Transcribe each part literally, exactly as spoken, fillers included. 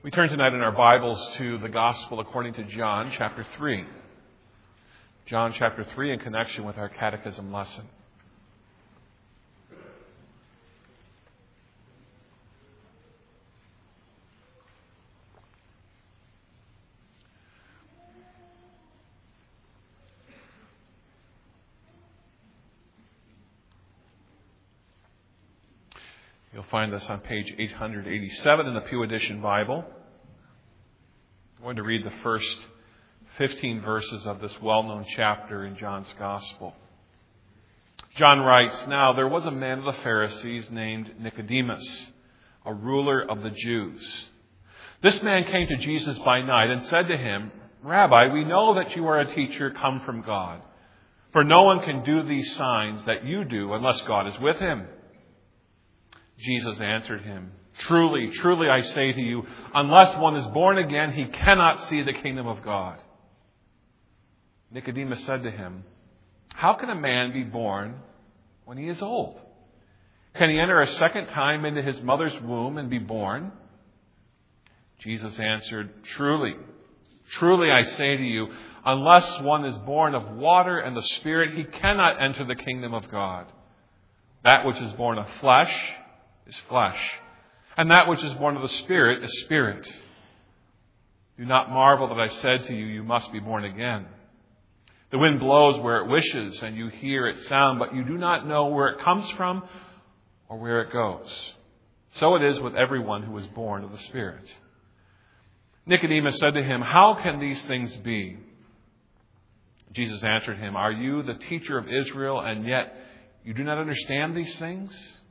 We turn tonight in our Bibles to the Gospel according to John chapter three. John chapter three in connection with our catechism lesson. You'll find this on page eight eighty-seven in the Pew Edition Bible. I'm going to read the first fifteen verses of this well-known chapter in John's Gospel. John writes, "Now there was a man of the Pharisees named Nicodemus, a ruler of the Jews. This man came to Jesus by night and said to him, 'Rabbi, we know that you are a teacher come from God, for no one can do these signs that you do unless God is with him.' Jesus answered him, 'Truly, truly I say to you, unless one is born again, he cannot see the kingdom of God.' Nicodemus said to him, 'How can a man be born when he is old? Can he enter a second time into his mother's womb and be born?' Jesus answered, 'Truly, truly I say to you, unless one is born of water and the Spirit, he cannot enter the kingdom of God. That which is born of flesh is flesh, and that which is born of the Spirit is spirit. Do not marvel that I said to you, you must be born again. The wind blows where it wishes, and you hear its sound, but you do not know where it comes from or where it goes. So it is with everyone who is born of the Spirit.' Nicodemus said to him, 'How can these things be?' Jesus answered him, 'Are you the teacher of Israel, and yet you do not understand these things?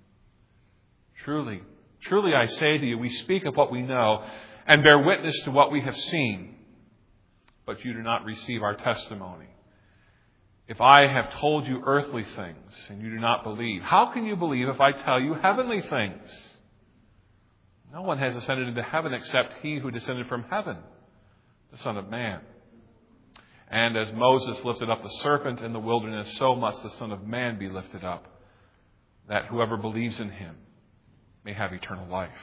Truly, truly I say to you, we speak of what we know and bear witness to what we have seen, but you do not receive our testimony. If I have told you earthly things and you do not believe, how can you believe if I tell you heavenly things? No one has ascended into heaven except he who descended from heaven, the Son of Man. And as Moses lifted up the serpent in the wilderness, so must the Son of Man be lifted up, that whoever believes in him may have eternal life.'"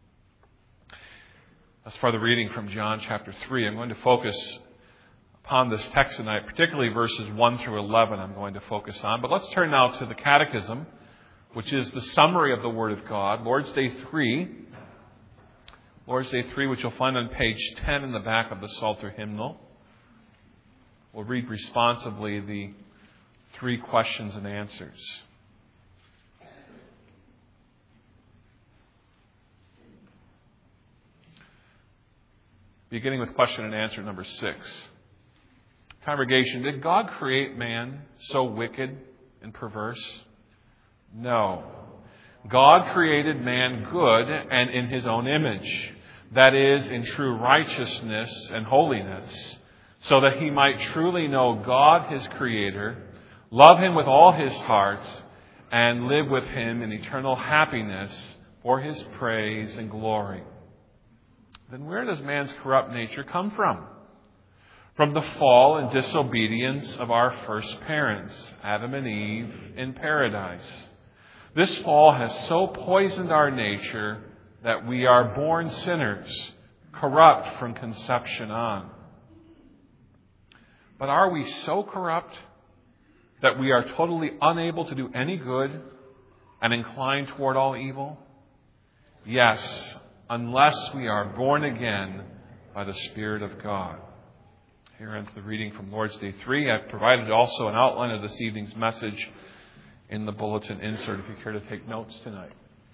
As for the reading from John chapter three, I'm going to focus upon this text tonight, particularly verses one through eleven I'm going to focus on. But let's turn now to the Catechism, which is the summary of the Word of God. Lord's Day three, Lord's Day three, which you'll find on page ten in the back of the Psalter hymnal. We'll read responsibly the three questions and answers. Beginning with question and answer number six. Congregation, did God create man so wicked and perverse? No. God created man good and in his own image, that is, in true righteousness and holiness, so that he might truly know God, his Creator, love him with all his heart, and live with him in eternal happiness for his praise and glory. Then where does man's corrupt nature come from? From the fall and disobedience of our first parents, Adam and Eve, in paradise. This fall has so poisoned our nature that we are born sinners, corrupt from conception on. But are we so corrupt that we are totally unable to do any good and inclined toward all evil? Yes, unless we are born again by the Spirit of God. Here ends the reading from Lord's Day three. I've provided also an outline of this evening's message in the bulletin insert if you care to take notes tonight.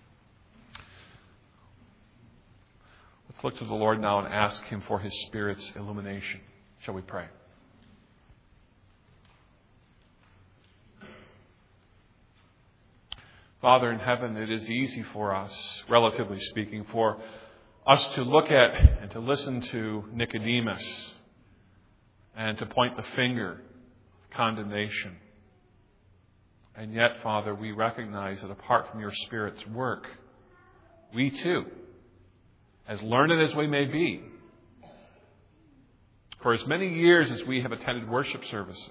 Let's look to the Lord now and ask him for his Spirit's illumination. Shall we pray? Father in heaven, it is easy for us, relatively speaking, for us to look at and to listen to Nicodemus and to point the finger of condemnation. And yet, Father, we recognize that apart from your Spirit's work, we too, as learned as we may be, for as many years as we have attended worship services,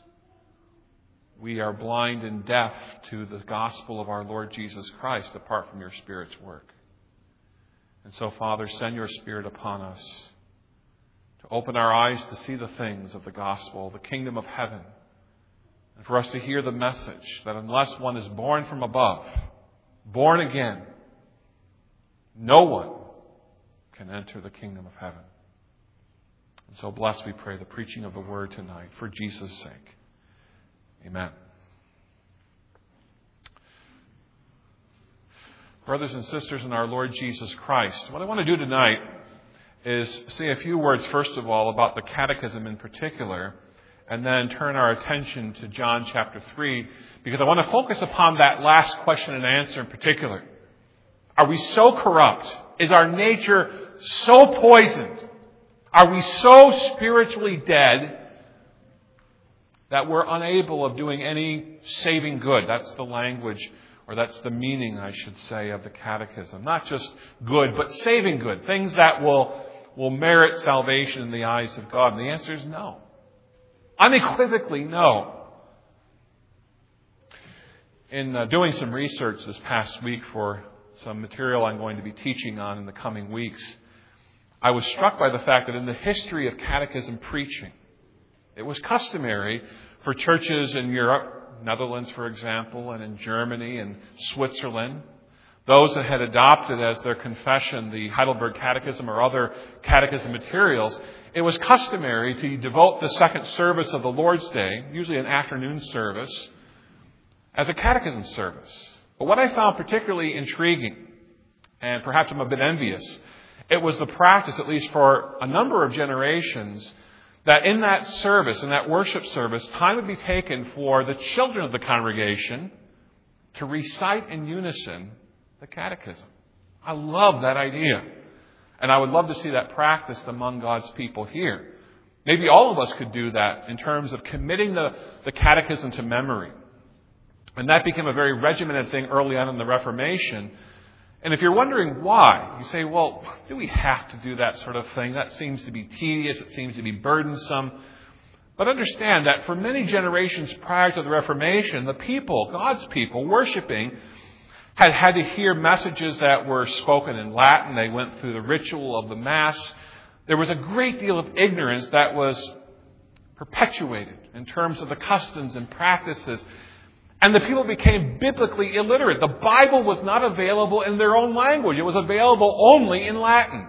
we are blind and deaf to the gospel of our Lord Jesus Christ apart from your Spirit's work. And so, Father, send your Spirit upon us to open our eyes to see the things of the gospel, the kingdom of heaven, and for us to hear the message that unless one is born from above, born again, no one can enter the kingdom of heaven. And so bless, we pray, the preaching of the word tonight for Jesus' sake. Amen. Brothers and sisters in our Lord Jesus Christ, what I want to do tonight is say a few words, first of all, about the Catechism in particular, and then turn our attention to John chapter three, because I want to focus upon that last question and answer in particular. Are we so corrupt? Is our nature so poisoned? Are we so spiritually dead that we're unable of doing any saving good? That's the language, or that's the meaning, I should say, of the Catechism. Not just good, but saving good. Things that will, will merit salvation in the eyes of God. And the answer is no. Unequivocally no. In uh, doing some research this past week for some material I'm going to be teaching on in the coming weeks, I was struck by the fact that in the history of catechism preaching, it was customary for churches in Europe, Netherlands, for example, and in Germany and Switzerland, those that had adopted as their confession the Heidelberg Catechism or other catechism materials, it was customary to devote the second service of the Lord's Day, usually an afternoon service, as a catechism service. But what I found particularly intriguing, and perhaps I'm a bit envious, it was the practice, at least for a number of generations, that in that service, in that worship service, time would be taken for the children of the congregation to recite in unison the catechism. I love that idea. And I would love to see that practiced among God's people here. Maybe all of us could do that in terms of committing the, the catechism to memory. And that became a very regimented thing early on in the Reformation. And if you're wondering why, you say, well, do we have to do that sort of thing? That seems to be tedious. It seems to be burdensome. But understand that for many generations prior to the Reformation, the people, God's people, worshiping, had had to hear messages that were spoken in Latin. They went through the ritual of the Mass. There was a great deal of ignorance that was perpetuated in terms of the customs and practices. And the people became biblically illiterate. The Bible was not available in their own language. It was available only in Latin.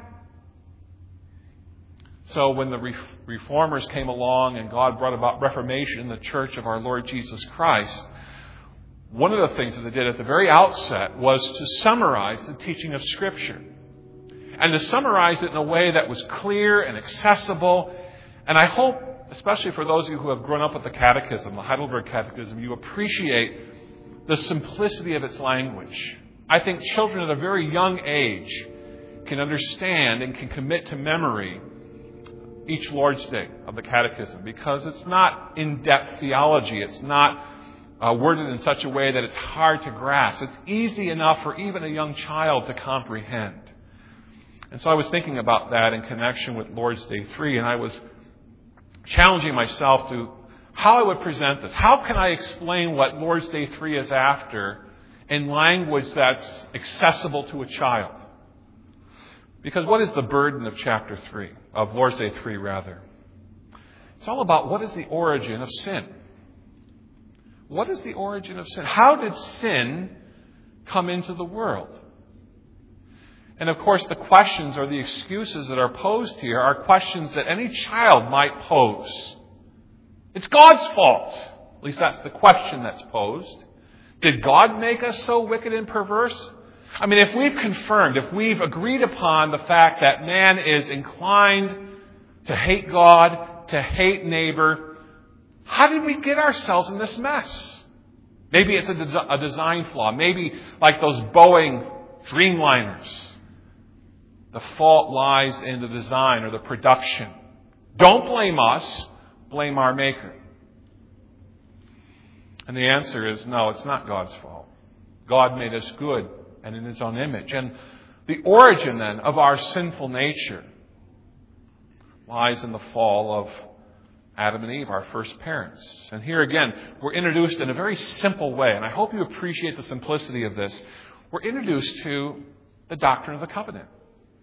So when the Reformers came along and God brought about Reformation in the Church of our Lord Jesus Christ, one of the things that they did at the very outset was to summarize the teaching of Scripture. And to summarize it in a way that was clear and accessible. And I hope, especially for those of you who have grown up with the Catechism, the Heidelberg Catechism, you appreciate the simplicity of its language. I think children at a very young age can understand and can commit to memory each Lord's Day of the Catechism, because it's not in-depth theology. It's not uh, worded in such a way that it's hard to grasp. It's easy enough for even a young child to comprehend. And so I was thinking about that in connection with Lord's Day three, and I was challenging myself to how I would present this. How can I explain what Lord's Day three is after in language that's accessible to a child? Because what is the burden of chapter three, of Lord's Day three rather? It's all about what is the origin of sin. What is the origin of sin? How did sin come into the world? And of course, the questions or the excuses that are posed here are questions that any child might pose. It's God's fault. At least that's the question that's posed. Did God make us so wicked and perverse? I mean, if we've confirmed, if we've agreed upon the fact that man is inclined to hate God, to hate neighbor, how did we get ourselves in this mess? Maybe it's a, des- a design flaw. Maybe like those Boeing Dreamliners. The fault lies in the design or the production. Don't blame us. Blame our Maker. And the answer is no, it's not God's fault. God made us good and in His own image. And the origin then of our sinful nature lies in the fall of Adam and Eve, our first parents. And here again, we're introduced in a very simple way. And I hope you appreciate the simplicity of this. We're introduced to the doctrine of the covenant.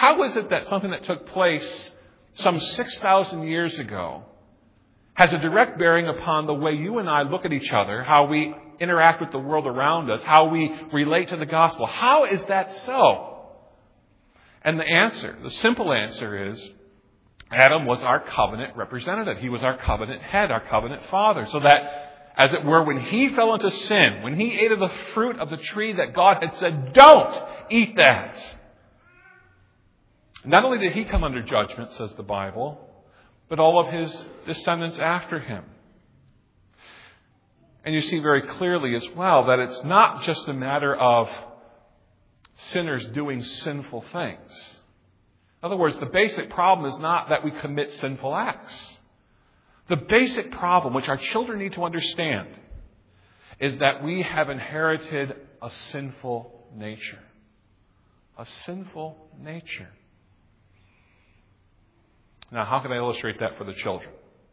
How is it that something that took place some six thousand years ago has a direct bearing upon the way you and I look at each other, how we interact with the world around us, how we relate to the gospel? How is that so? And the answer, the simple answer is, Adam was our covenant representative. He was our covenant head, our covenant father. So that, as it were, when he fell into sin, when he ate of the fruit of the tree that God had said, don't eat that, not only did he come under judgment, says the Bible, but all of his descendants after him. And you see very clearly as well that it's not just a matter of sinners doing sinful things. In other words, the basic problem is not that we commit sinful acts. The basic problem, which our children need to understand, is that we have inherited a sinful nature. A sinful nature. Now, how can I illustrate that for the children?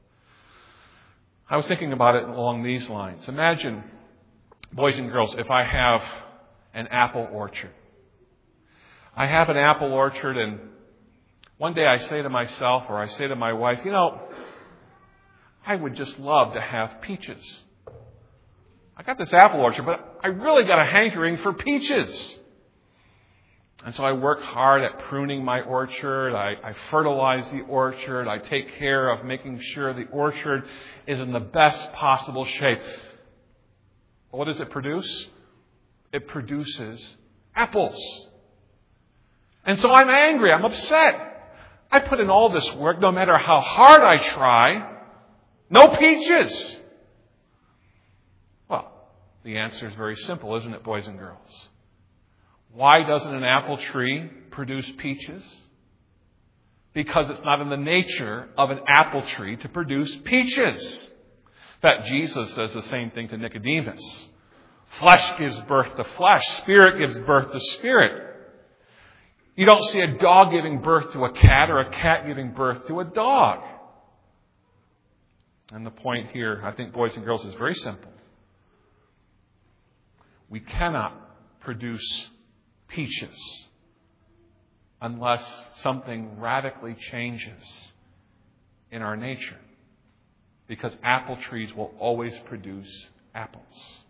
I was thinking about it along these lines. Imagine, boys and girls, if I have an apple orchard. I have an apple orchard, and one day I say to myself, or I say to my wife, you know, I would just love to have peaches. I got this apple orchard, but I really got a hankering for peaches. And so I work hard at pruning my orchard. I, I fertilize the orchard. I take care of making sure the orchard is in the best possible shape. What does it produce? It produces apples. And so I'm angry. I'm upset. I put in all this work, no matter how hard I try. No peaches. Well, the answer is very simple, isn't it, boys and girls? Why doesn't an apple tree produce peaches? Because it's not in the nature of an apple tree to produce peaches. In fact, Jesus says the same thing to Nicodemus. Flesh gives birth to flesh. Spirit gives birth to spirit. You don't see a dog giving birth to a cat or a cat giving birth to a dog. And the point here, I think, boys and girls, is very simple. We cannot produce peaches unless something radically changes in our nature. Because apple trees will always produce apples.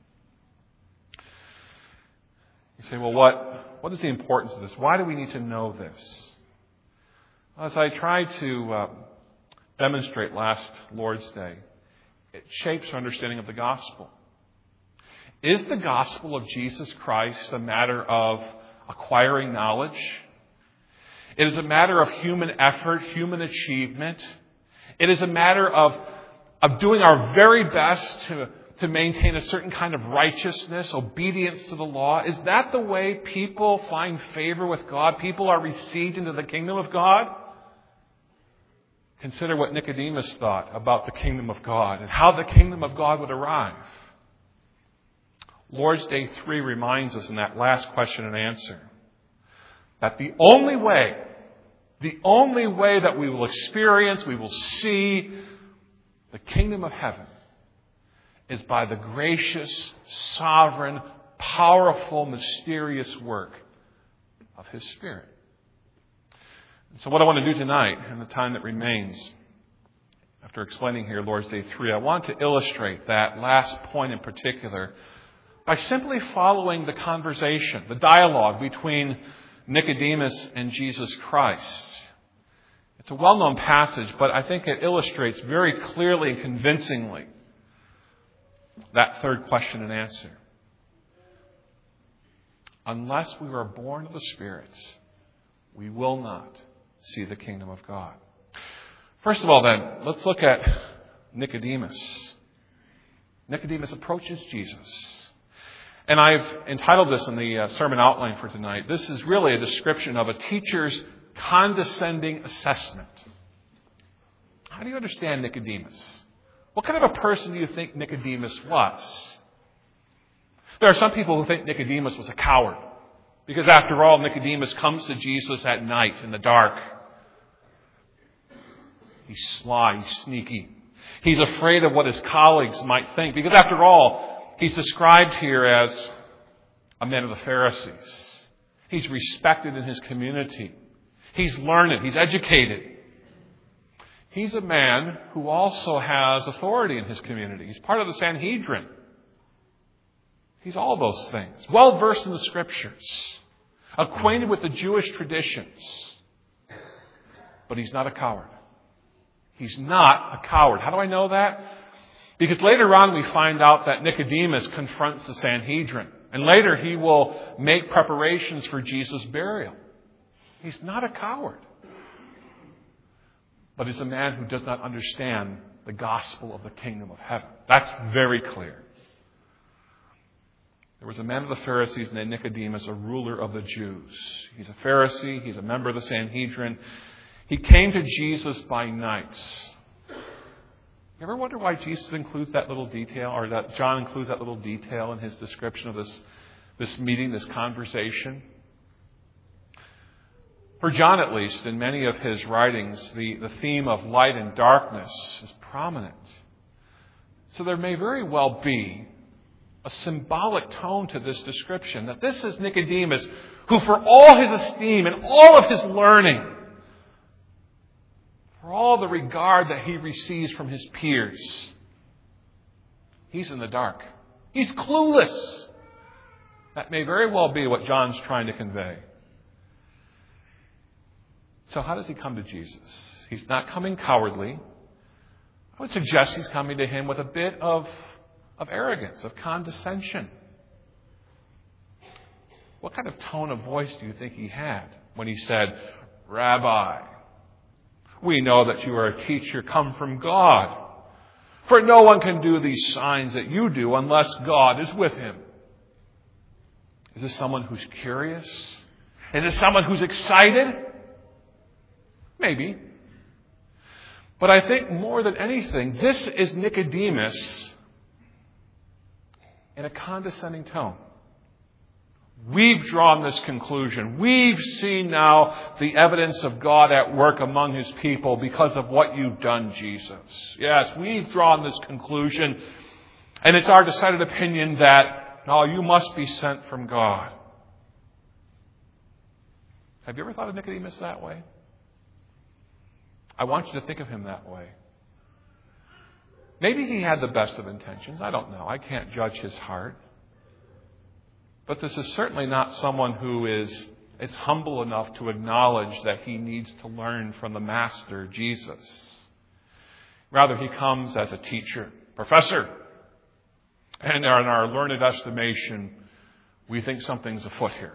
You say, well, what, what is the importance of this? Why do we need to know this? As I tried to uh, demonstrate last Lord's Day, it shapes our understanding of the gospel. Is the gospel of Jesus Christ a matter of acquiring knowledge? It is a matter of human effort, human achievement. It is a matter of, of doing our very best to, to maintain a certain kind of righteousness, obedience to the law. Is that the way people find favor with God? People are received into the kingdom of God? Consider what Nicodemus thought about the kingdom of God and how the kingdom of God would arrive. Lord's Day three reminds us in that last question and answer that the only way, the only way that we will experience, we will see the kingdom of heaven is by the gracious, sovereign, powerful, mysterious work of His Spirit. And so what I want to do tonight, in the time that remains, after explaining here Lord's Day three, I want to illustrate that last point in particular by simply following the conversation, the dialogue between Nicodemus and Jesus Christ. It's a well-known passage, but I think it illustrates very clearly and convincingly that third question and answer. Unless we are born of the Spirit, we will not see the kingdom of God. First of all, then, let's look at Nicodemus. Nicodemus approaches Jesus. And I've entitled this in the uh, sermon outline for tonight. This is really a description of a teacher's condescending assessment. How do you understand Nicodemus? What kind of a person do you think Nicodemus was? There are some people who think Nicodemus was a coward. Because after all, Nicodemus comes to Jesus at night in the dark. He's sly, he's sneaky. He's afraid of what his colleagues might think. Because after all, he's described here as a man of the Pharisees. He's respected in his community. He's learned. He's educated. He's a man who also has authority in his community. He's part of the Sanhedrin. He's all those things. Well versed in the Scriptures. Acquainted with the Jewish traditions. But he's not a coward. He's not a coward. How do I know that? Because later on we find out that Nicodemus confronts the Sanhedrin. And later he will make preparations for Jesus' burial. He's not a coward. But he's a man who does not understand the gospel of the kingdom of heaven. That's very clear. There was a man of the Pharisees named Nicodemus, a ruler of the Jews. He's a Pharisee. He's a member of the Sanhedrin. He came to Jesus by night. You ever wonder why Jesus includes that little detail, or that John includes that little detail in his description of this, this meeting, this conversation? For John, at least, in many of his writings, the, the theme of light and darkness is prominent. So there may very well be a symbolic tone to this description, that this is Nicodemus, who for all his esteem and all of his learning, for all the regard that he receives from his peers, he's in the dark. He's clueless. That may very well be what John's trying to convey. So how does he come to Jesus? He's not coming cowardly. I would suggest he's coming to him with a bit of, of arrogance, of condescension. What kind of tone of voice do you think he had when he said, "Rabbi, we know that you are a teacher come from God. For no one can do these signs that you do unless God is with him." Is this someone who's curious? Is this someone who's excited? Maybe. But I think more than anything, this is Nicodemus in a condescending tone. We've drawn this conclusion. We've seen now the evidence of God at work among his people because of what you've done, Jesus. Yes, we've drawn this conclusion. And it's our decided opinion that, no, you must be sent from God. Have you ever thought of Nicodemus that way? I want you to think of him that way. Maybe he had the best of intentions. I don't know. I can't judge his heart. But this is certainly not someone who is, is humble enough to acknowledge that he needs to learn from the Master, Jesus. Rather, he comes as a teacher, professor. And in our learned estimation, we think something's afoot here.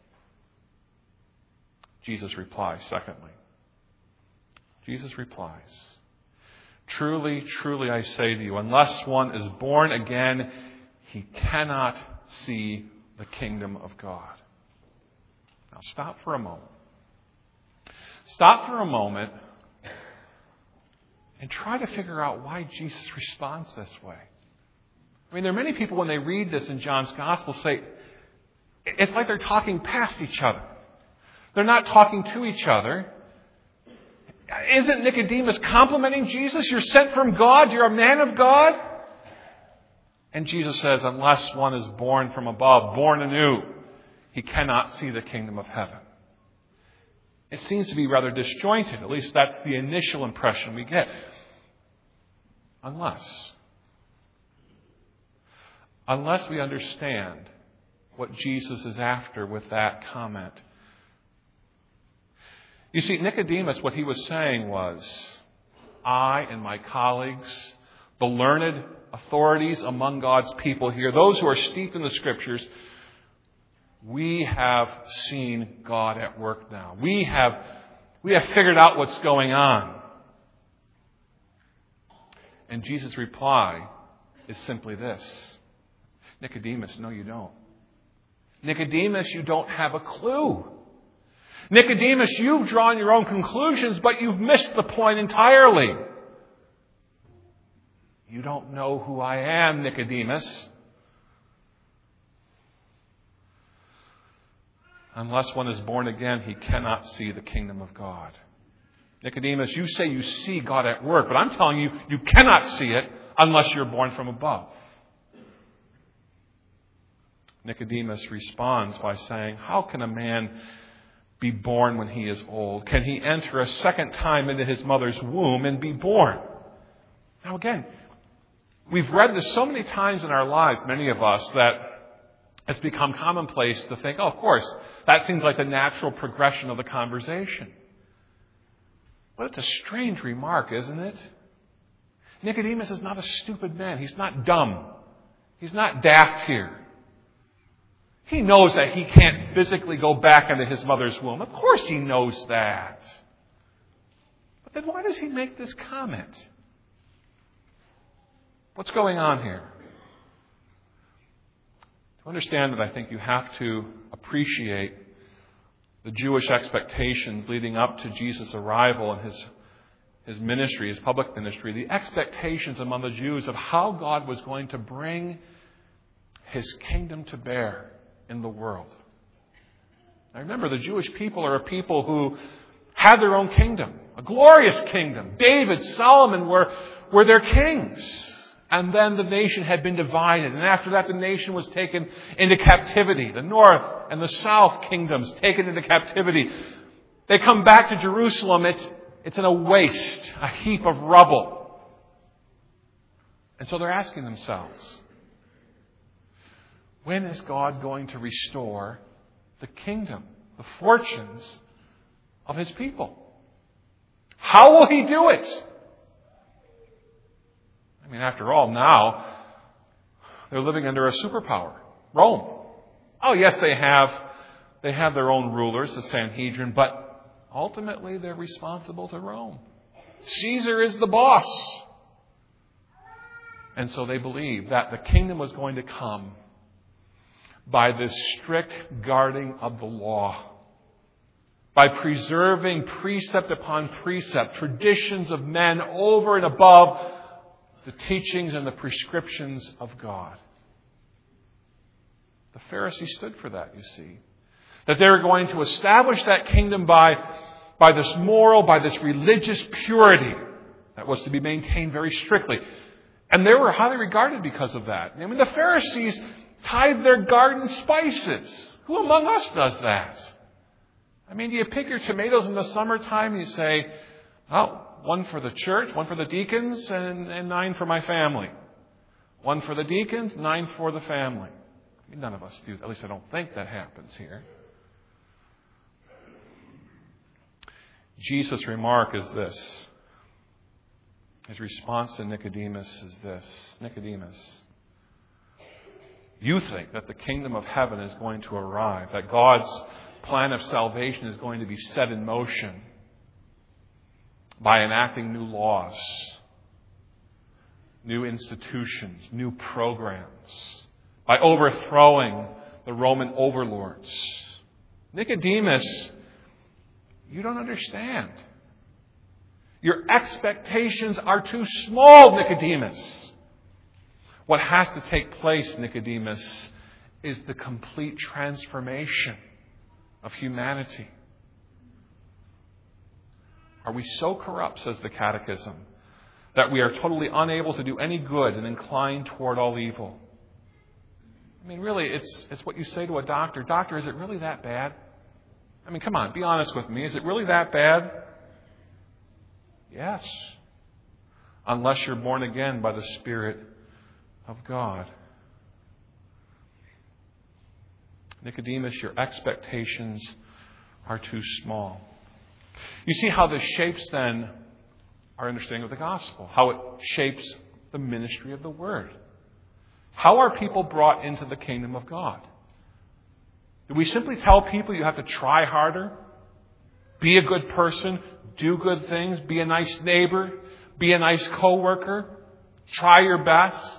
Jesus replies, secondly. Jesus replies, "Truly, truly, I say to you, unless one is born again, he cannot see the kingdom of God." Now stop for a moment. Stop for a moment and try to figure out why Jesus responds this way. I mean, there are many people when they read this in John's Gospel say, it's like they're talking past each other. They're not talking to each other. Isn't Nicodemus complimenting Jesus? You're sent from God. You're a man of God. And Jesus says, unless one is born from above, born anew, he cannot see the kingdom of heaven. It seems to be rather disjointed. At least that's the initial impression we get. Unless. Unless we understand what Jesus is after with that comment. You see, Nicodemus, what he was saying was, I and my colleagues, the learned authorities among God's people here, those who are steeped in the Scriptures, we have seen God at work now. We have, we have figured out what's going on. And Jesus' reply is simply this. Nicodemus, no, you don't. Nicodemus, you don't have a clue. Nicodemus, you've drawn your own conclusions, but you've missed the point entirely. You don't know who I am, Nicodemus. Unless one is born again, he cannot see the kingdom of God. Nicodemus, you say you see God at work, but I'm telling you, you cannot see it unless you're born from above. Nicodemus responds by saying, how can a man be born when he is old? Can he enter a second time into his mother's womb and be born? Now again, we've read this so many times in our lives, many of us, that it's become commonplace to think, oh, of course, that seems like the natural progression of the conversation. But it's a strange remark, isn't it? Nicodemus is not a stupid man. He's not dumb. He's not daft here. He knows that he can't physically go back into his mother's womb. Of course he knows that. But then why does he make this comment? What's going on here? To understand that, I think you have to appreciate the Jewish expectations leading up to Jesus' arrival and his, his ministry, his public ministry, the expectations among the Jews of how God was going to bring his kingdom to bear in the world. Now remember, the Jewish people are a people who had their own kingdom, a glorious kingdom. David, Solomon were, were their kings. And then the nation had been divided. And after that, the nation was taken into captivity. The north and the south kingdoms taken into captivity. They come back to Jerusalem. It's, it's in a waste, a heap of rubble. And so they're asking themselves, when is God going to restore the kingdom, the fortunes of his people? How will he do it? I mean, after all, now they're living under a superpower, Rome. Oh, yes, they have they have their own rulers, the Sanhedrin, but ultimately they're responsible to Rome. Caesar is the boss. And so they believed that the kingdom was going to come by this strict guarding of the law, by preserving precept upon precept, traditions of men over and above the teachings and the prescriptions of God. The Pharisees stood for that, you see. That they were going to establish that kingdom by, by this moral, by this religious purity that was to be maintained very strictly. And they were highly regarded because of that. I mean, the Pharisees tithe their garden spices. Who among us does that? I mean, do you pick your tomatoes in the summertime and you say, oh, one for the church, one for the deacons, and, and nine for my family. One for the deacons, nine for the family. I mean, none of us do. At least I don't think that happens here. Jesus' remark is this. His response to Nicodemus is this. Nicodemus, you think that the kingdom of heaven is going to arrive, that God's plan of salvation is going to be set in motion by enacting new laws, new institutions, new programs, by overthrowing the Roman overlords. Nicodemus, you don't understand. Your expectations are too small, Nicodemus. What has to take place, Nicodemus, is the complete transformation of humanity. Are we so corrupt, says the Catechism, that we are totally unable to do any good and inclined toward all evil? I mean, really, it's it's what you say to a doctor. Doctor, is it really that bad? I mean, come on, be honest with me. Is it really that bad? Yes. Unless you're born again by the Spirit of God. Nicodemus, your expectations are too small. You see how this shapes then our understanding of the gospel, how it shapes the ministry of the word. How are people brought into the kingdom of God? Do we simply tell people you have to try harder, be a good person, do good things, be a nice neighbor, be a nice coworker, try your best?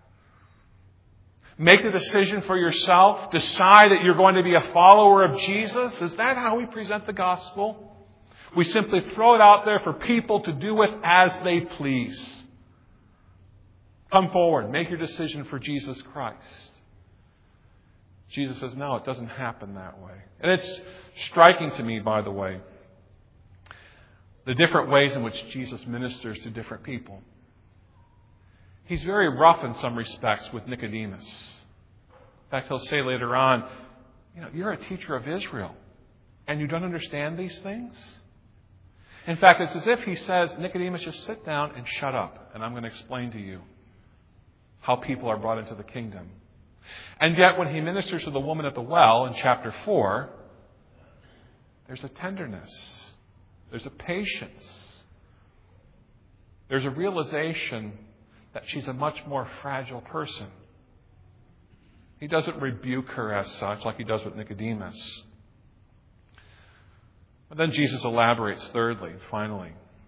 Make the decision for yourself. Decide that you're going to be a follower of Jesus. Is that how we present the gospel? We simply throw it out there for people to do with as they please. Come forward. Make your decision for Jesus Christ. Jesus says, no, it doesn't happen that way. And it's striking to me, by the way, the different ways in which Jesus ministers to different people. He's very rough in some respects with Nicodemus. In fact, he'll say later on, you know, you're a teacher of Israel. and you don't understand these things? In fact, it's as if he says, Nicodemus, just sit down and shut up, and I'm going to explain to you how people are brought into the kingdom. And yet, when he ministers to the woman at the well in chapter four, there's a tenderness. There's a patience. There's a realization that she's a much more fragile person. He doesn't rebuke her as such like he does with Nicodemus. But then Jesus elaborates thirdly, finally.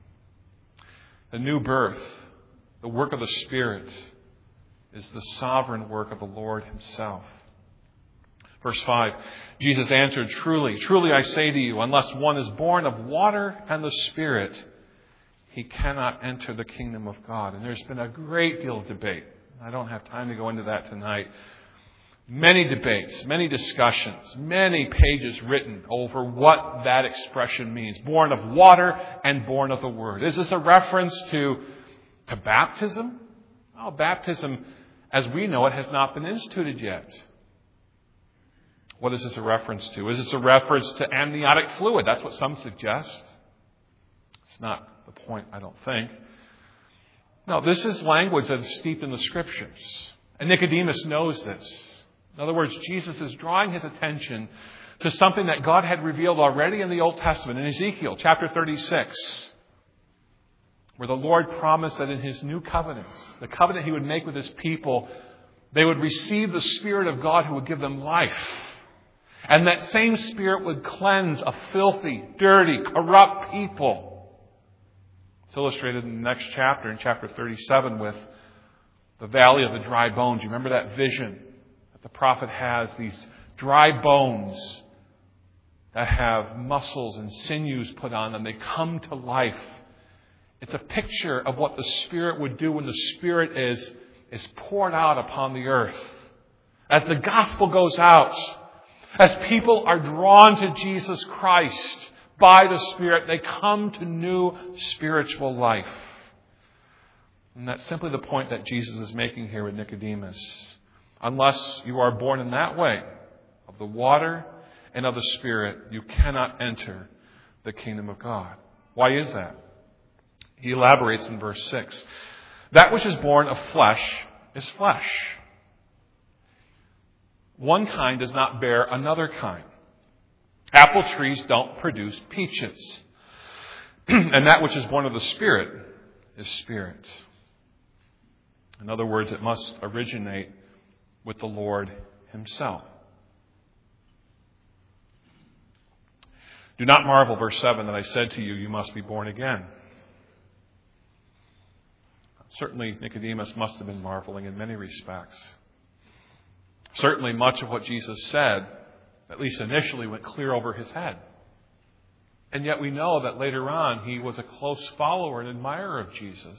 The new birth, the work of the Spirit, is the sovereign work of the Lord himself. Verse five, Jesus answered, Truly, truly I say to you, unless one is born of water and the Spirit, he cannot enter the kingdom of God. And there's been a great deal of debate. I don't have time to go into that tonight. Many debates, many discussions, many pages written over what that expression means. Born of water and born of the Word. Is this a reference to, to baptism? Oh, baptism, as we know it, has not been instituted yet. What is this a reference to? Is this a reference to amniotic fluid? That's what some suggest. It's not the point, I don't think. No, this is language that is steeped in the Scriptures. And Nicodemus knows this. In other words, Jesus is drawing his attention to something that God had revealed already in the Old Testament, in Ezekiel chapter thirty-six, where the Lord promised that in his new covenant, the covenant he would make with his people, they would receive the Spirit of God who would give them life. And that same Spirit would cleanse a filthy, dirty, corrupt people. It's illustrated in the next chapter, in chapter thirty-seven, with the valley of the dry bones. You remember that vision? The prophet has these dry bones that have muscles and sinews put on them. They come to life. It's a picture of what the Spirit would do when the Spirit is, is poured out upon the earth. As the gospel goes out, as people are drawn to Jesus Christ by the Spirit, they come to new spiritual life. And that's simply the point that Jesus is making here with Nicodemus. Unless you are born in that way, of the water and of the Spirit, you cannot enter the kingdom of God. Why is that? He elaborates in verse six. That which is born of flesh is flesh. One kind does not bear another kind. Apple trees don't produce peaches. And that which is born of the Spirit is spirit. In other words, it must originate with the Lord himself. Do not marvel, verse seven, that I said to you, you must be born again. Certainly, Nicodemus must have been marveling in many respects. Certainly, much of what Jesus said, at least initially, went clear over his head. And yet we know that later on, he was a close follower and admirer of Jesus.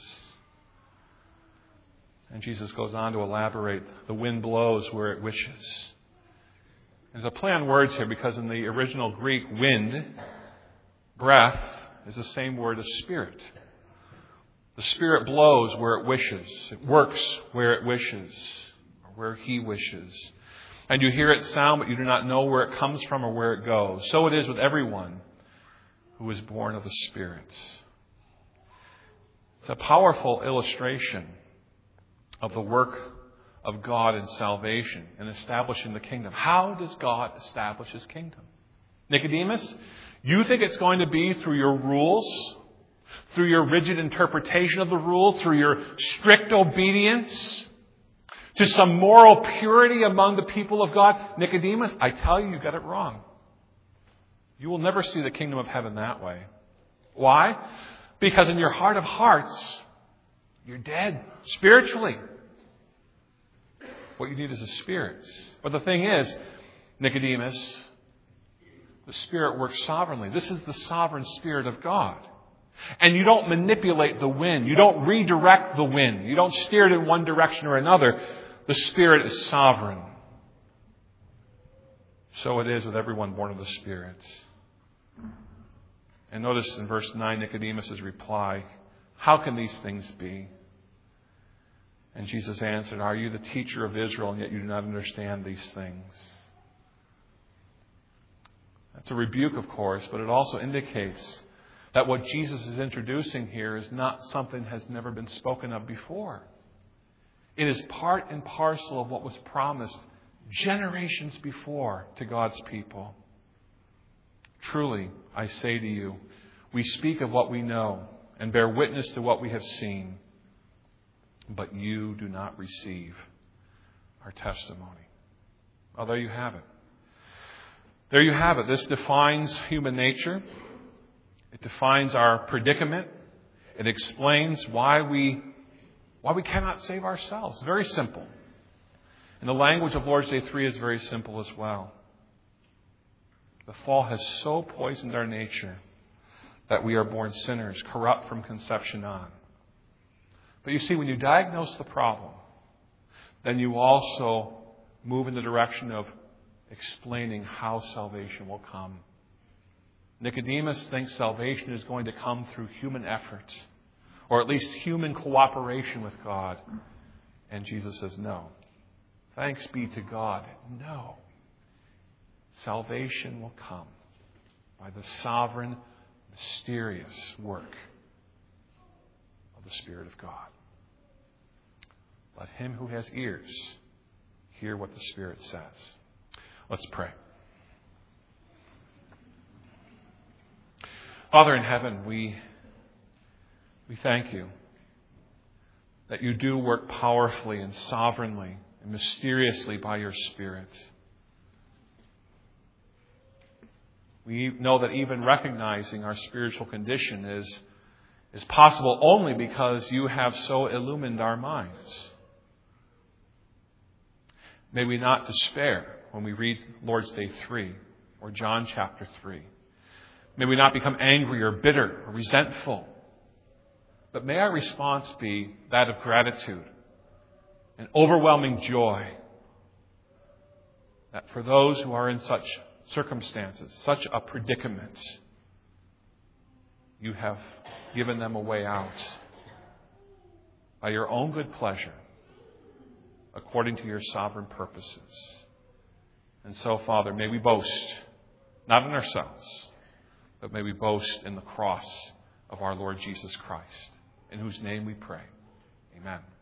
And Jesus goes on to elaborate, the wind blows where it wishes. There's a play on words here because in the original Greek, wind, breath, is the same word as spirit. The Spirit blows where it wishes. It works where it wishes, or where he wishes. And you hear its sound, but you do not know where it comes from or where it goes. So it is with everyone who is born of the Spirit. It's a powerful illustration of the work of God in salvation and establishing the kingdom. How does God establish his kingdom? Nicodemus, you think it's going to be through your rules, through your rigid interpretation of the rules, through your strict obedience to some moral purity among the people of God? Nicodemus, I tell you, you got it wrong. You will never see the kingdom of heaven that way. Why? Because in your heart of hearts, you're dead spiritually. What you need is a Spirit. But the thing is, Nicodemus, the Spirit works sovereignly. This is the sovereign Spirit of God. And you don't manipulate the wind. You don't redirect the wind. You don't steer it in one direction or another. The Spirit is sovereign. So it is with everyone born of the Spirit. And notice in verse nine, Nicodemus' reply, how can these things be? And Jesus answered, are you the teacher of Israel, and yet you do not understand these things? That's a rebuke, of course, but it also indicates that what Jesus is introducing here is not something that has never been spoken of before. It is part and parcel of what was promised generations before to God's people. Truly, I say to you, we speak of what we know and bear witness to what we have seen, but you do not receive our testimony. Well, there you have it. There you have it. This defines human nature. It defines our predicament. It explains why we, why we cannot save ourselves. It's very simple. And the language of Lord's Day three is very simple as well. The fall has so poisoned our nature that we are born sinners, corrupt from conception on. But you see, when you diagnose the problem, then you also move in the direction of explaining how salvation will come. Nicodemus thinks salvation is going to come through human effort, or at least human cooperation with God. And Jesus says, no. Thanks be to God. No. Salvation will come by the sovereign, mysterious work of the Spirit of God. Let him who has ears hear what the Spirit says. Let's pray. Father in heaven, we, we thank you that you do work powerfully and sovereignly and mysteriously by your Spirit. We know that even recognizing our spiritual condition is, is possible only because you have so illumined our minds. May we not despair when we read Lord's Day three or John chapter three. May we not become angry or bitter or resentful. But may our response be that of gratitude and overwhelming joy that for those who are in such circumstances, such a predicament, you have given them a way out by your own good pleasure, according to your sovereign purposes. And so, Father, may we boast, not in ourselves, but may we boast in the cross of our Lord Jesus Christ, in whose name we pray. Amen.